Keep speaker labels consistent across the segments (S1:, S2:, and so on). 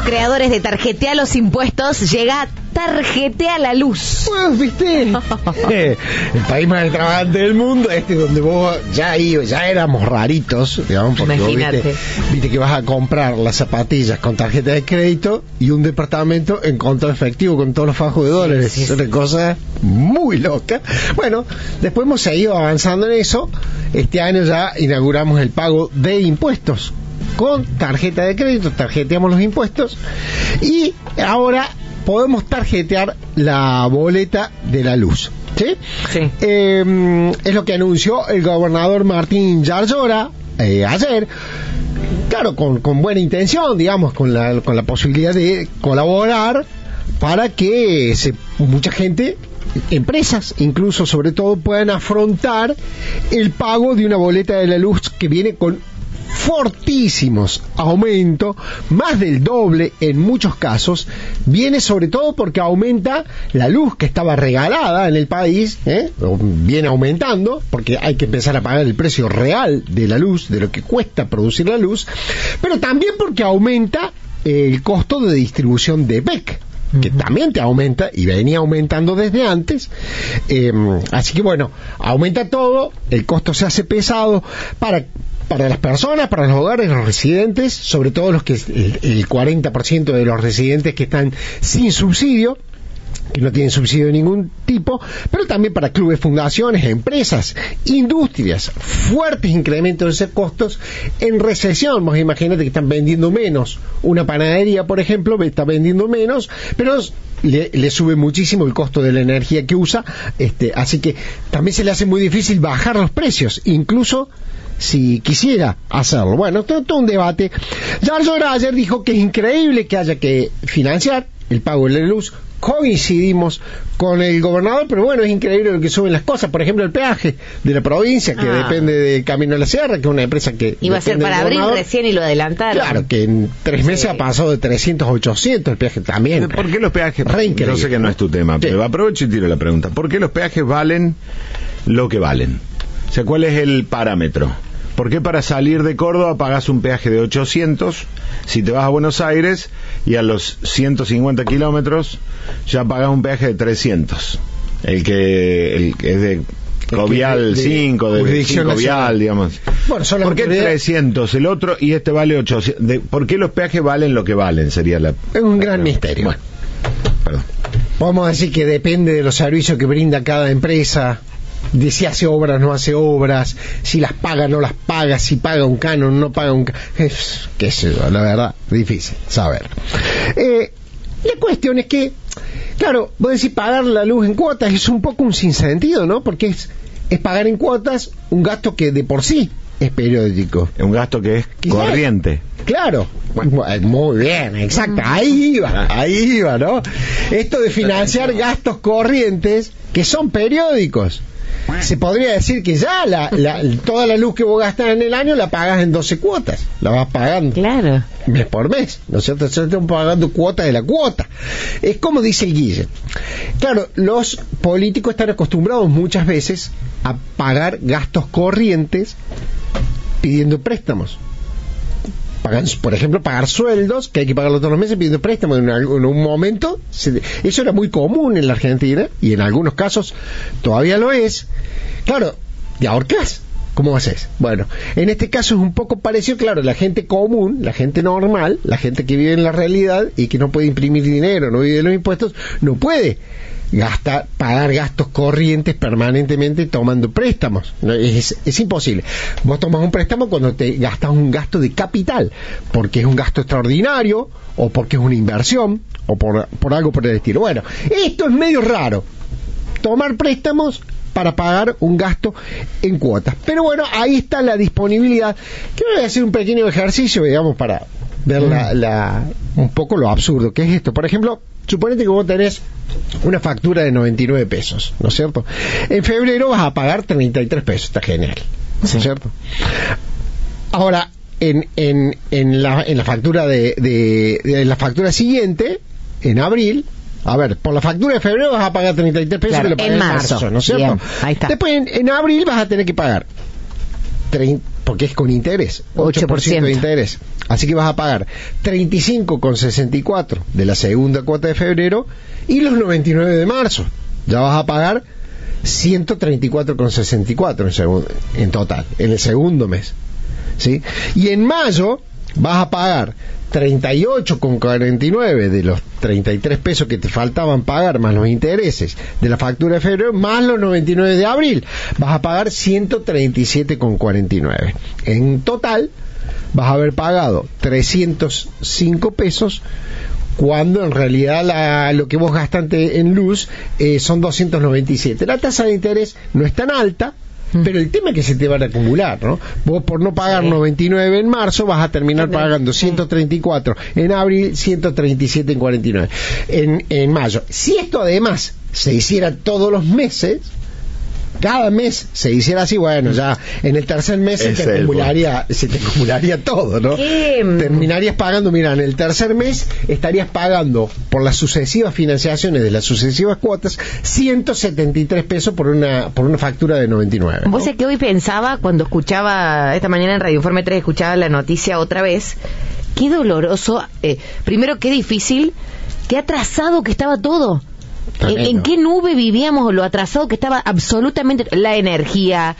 S1: creadores de Tarjetea los Impuestos, llega Tarjetea la Luz.
S2: Bueno, viste, el país más extravagante del mundo, donde vos ya éramos raritos, digamos, porque
S1: imagínate.
S2: Vos viste que vas a comprar las zapatillas con tarjeta de crédito y un departamento en contra efectivo con todos los fajos de dólares.
S1: Sí.
S2: Es una cosa muy loca. Bueno, después hemos seguido avanzando en eso. Este año ya inauguramos el pago de impuestos con tarjeta de crédito, tarjeteamos los impuestos y ahora podemos tarjetear la boleta de la luz. ¿Sí?
S1: Sí.
S2: Es lo que anunció el gobernador Martín Yarlora ayer. Claro, con buena intención, digamos, con la posibilidad de colaborar para que mucha gente, empresas incluso, sobre todo, puedan afrontar el pago de una boleta de la luz que viene con fortísimos aumentos, más del doble en muchos casos. Viene sobre todo porque aumenta la luz que estaba regalada en el país, viene aumentando porque hay que empezar a pagar el precio real de la luz, de lo que cuesta producir la luz, pero también porque aumenta el costo de distribución de BEC, que también te aumenta y venía aumentando desde antes. Así que bueno, aumenta todo, el costo se hace pesado para las personas, para los hogares, los residentes, sobre todo los que el 40% de los residentes que están sin subsidio, que no tienen subsidio de ningún tipo, pero también para clubes, fundaciones, empresas, industrias, fuertes incrementos de esos costos en recesión. Vos imagínate que están vendiendo menos, una panadería, por ejemplo, está vendiendo menos, pero le sube muchísimo el costo de la energía que usa, así que también se le hace muy difícil bajar los precios, incluso si quisiera hacerlo. Bueno, todo un debate. Yarlora ayer dijo que es increíble que haya que financiar el pago de la luz. Coincidimos con el gobernador, pero bueno, es increíble lo que suben las cosas. Por ejemplo, el peaje de la provincia, que depende del Camino de la Sierra, que es una empresa que
S1: iba a ser para abril recién y lo adelantaron.
S2: Claro, que en 3 meses ha pasado de 300 a 800 el peaje también.
S3: ¿Por qué los peajes?
S2: Yo
S3: sé que no es tu tema, pero aprovecho y tiro la pregunta. ¿Por qué los peajes valen lo que valen? O sea, ¿cuál es el parámetro? ¿Por qué para salir de Córdoba pagás un peaje de 800 si te vas a Buenos Aires y a los 150 kilómetros ya pagás un peaje de 300? El que es de Covial 5, de 5 Vial, digamos.
S2: Bueno,
S3: ¿por qué 300 el otro y este vale 800? ¿Por qué los peajes valen lo que valen? Sería
S2: es un gran misterio.
S3: Bueno, perdón.
S2: Podemos decir que depende de los servicios que brinda cada empresa, de si hace obras, no hace obras, si las paga, no las paga, si paga un canon, no paga un canon. Qué sé yo, la verdad, difícil saber. La cuestión es que, claro, vos decís pagar la luz en cuotas es un poco un sinsentido, ¿no? Porque es pagar en cuotas un gasto que de por sí es periódico.
S3: Es un gasto que es corriente.
S2: Claro, muy bien, exacto, ahí iba, ¿no? Esto de financiar gastos corrientes que son periódicos. Se podría decir que ya toda la luz que vos gastás en el año la pagas en 12 cuotas, la vas pagando mes por mes, ¿no es cierto? Estamos pagando cuota de la cuota. Es como dice el Guille. Claro, los políticos están acostumbrados muchas veces a pagar gastos corrientes pidiendo préstamos. Por ejemplo, pagar sueldos, que hay que pagarlo todos los meses pidiendo préstamos. En un momento, eso era muy común en la Argentina, y en algunos casos todavía lo es. Claro, ¿te ahorcás? ¿Cómo haces? Bueno, en este caso es un poco parecido. Claro, la gente común, la gente normal, la gente que vive en la realidad y que no puede imprimir dinero, no vive de los impuestos, no puede pagar gastos corrientes permanentemente tomando préstamos. No, es imposible. Vos tomas un préstamo cuando te gastas un gasto de capital, porque es un gasto extraordinario, o porque es una inversión, o por algo por el estilo. Bueno, esto es medio raro, tomar préstamos para pagar un gasto en cuotas. Pero bueno, ahí está la disponibilidad. Quiero hacer un pequeño ejercicio, digamos, para ver un poco lo absurdo que es esto. Por ejemplo, suponete que vos tenés una factura de 99 pesos, ¿no es cierto? En febrero vas a pagar 33 pesos, está genial, ¿no es cierto? Ahora, en la factura de la factura siguiente, en abril, a ver, por la factura de febrero vas a pagar 33 pesos,
S1: claro,
S2: que lo pagas
S1: en marzo,
S2: ¿no es cierto?
S1: Bien, ahí está.
S2: Después en abril vas a tener que pagar porque es con interés, 8% de interés. Así que vas a pagar 35,64 de la segunda cuota de febrero y los 99 de marzo. Ya vas a pagar 134,64 en total, en el segundo mes. ¿Sí? Y en mayo vas a pagar 38,49 de los 33 pesos que te faltaban pagar, más los intereses de la factura de febrero, más los 99 de abril. Vas a pagar 137,49. En total vas a haber pagado 305 pesos, cuando en realidad lo que vos gastaste en luz son 297. La tasa de interés no es tan alta, pero el tema es que se te van a acumular, ¿no? Vos por no pagar 99 en marzo vas a terminar pagando 134 en abril, 137 en 49 en mayo. Si esto además se hiciera todos los meses, cada mes se hiciera así, bueno, ya en el tercer mes se te acumularía todo, ¿no? Terminarías pagando, mira, en el tercer mes estarías pagando por las sucesivas financiaciones de las sucesivas cuotas 173 pesos por una factura de 99, ¿no?
S1: Vos sabés que hoy pensaba, cuando escuchaba esta mañana en Radio Informe 3, escuchaba la noticia otra vez, qué doloroso, primero qué difícil, qué atrasado que estaba todo. ¿En qué nube vivíamos? Lo atrasado que estaba absolutamente la energía,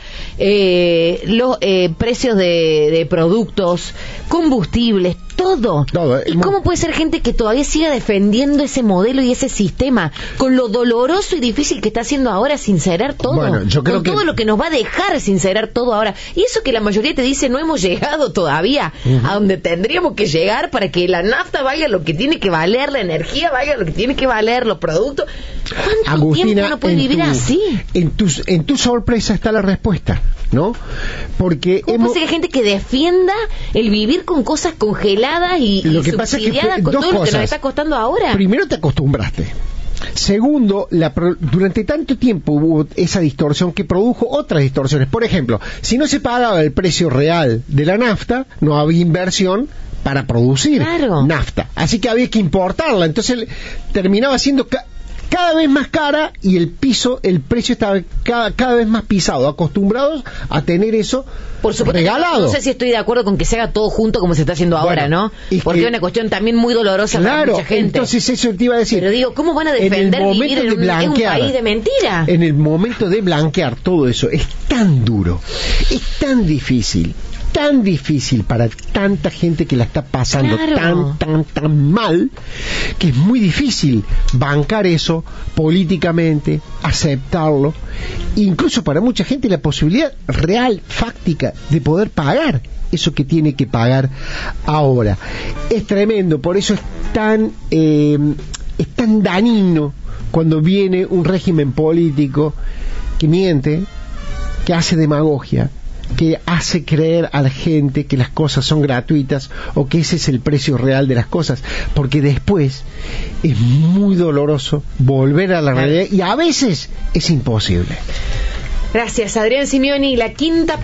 S1: los precios de productos, combustibles, todo. ¿Y cómo puede ser gente que todavía siga defendiendo ese modelo y ese sistema con lo doloroso y difícil que está haciendo ahora sincerar todo?
S2: Bueno, yo creo
S1: con todo lo que nos va a dejar sincerar todo ahora. Y eso que la mayoría te dice, no hemos llegado todavía a donde tendríamos que llegar para que la nafta valga lo que tiene que valer, la energía valga lo que tiene que valer, los productos. ¿Cuánto
S2: Agustina,
S1: tiempo uno puede vivir así?
S2: En tu sorpresa está la respuesta, ¿no? Porque
S1: ¿cómo puede ser gente que defienda el vivir con cosas congeladas y
S2: lo que pasa es que
S1: con todo lo que nos está costando ahora?
S2: Primero te acostumbraste. Segundo, durante tanto tiempo hubo esa distorsión que produjo otras distorsiones. Por ejemplo, si no se pagaba el precio real de la nafta, no había inversión para producir nafta. Así que había que importarla. Entonces terminaba siendo cada vez más cara y el precio estaba cada vez más pisado, acostumbrados a tener eso
S1: por supuesto, regalado. No sé si estoy de acuerdo con que se haga todo junto como se está haciendo ahora, ¿no? Porque es una cuestión también muy dolorosa para mucha gente.
S2: Entonces eso te iba a decir.
S1: Pero digo, ¿cómo van a defender vivir en un país de mentira?
S2: En el momento de blanquear todo eso es tan duro, es tan difícil para tanta gente que la está pasando tan mal, que es muy difícil bancar eso políticamente, aceptarlo, incluso para mucha gente la posibilidad real, fáctica, de poder pagar eso que tiene que pagar ahora. Es tremendo, por eso es tan dañino cuando viene un régimen político que miente, que hace demagogia, que hace creer a la gente que las cosas son gratuitas o que ese es el precio real de las cosas, porque después es muy doloroso volver a la realidad y a veces es imposible.
S1: Gracias, Adrián Simeoni. La quinta